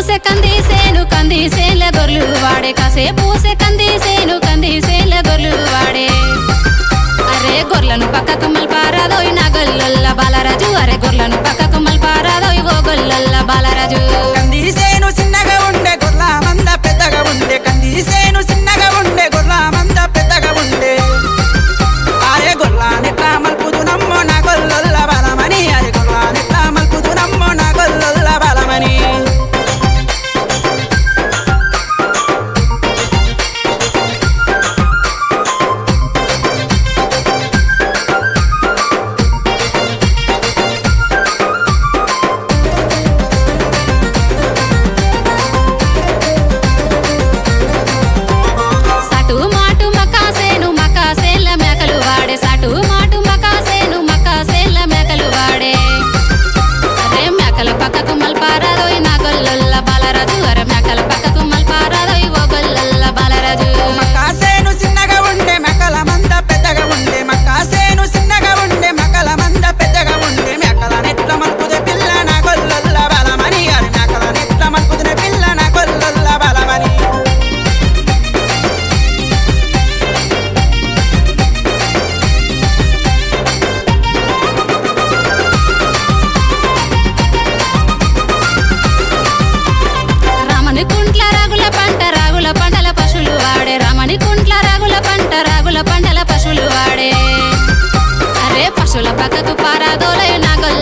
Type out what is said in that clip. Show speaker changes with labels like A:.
A: పూసే కందిసేల గొర్రెలు వాడే కాసే పూసే కందిసేల గొర్రెలు వాడే అరే గొర్రెలను పక్కకు మల్పారాదోయ్ నా గొల్లొల్ల బాలరాజు అరే గొర్రెలను పక్కకు మల్పారాదోయ్ ఓ గొల్లొల్ల బాలరాజు
B: కందిసేను చిన్నగా ఉండే గొర్ల మంద పెద్దగా ఉండే కందిసేను చిన్నగా ఉండే గొర్ల మంద పెద్దగా ఉండే అరే గొర్రెనెట్లా మల్పుదు నమ్మో నా గొల్లొల్ల బలమని అరే గొర్రెనెట్లా మల్పుదు నమ్మో నా గొల్లొల్ల బలమని
A: పశువుల పక్కకు పారాదోలే నా గొల్ల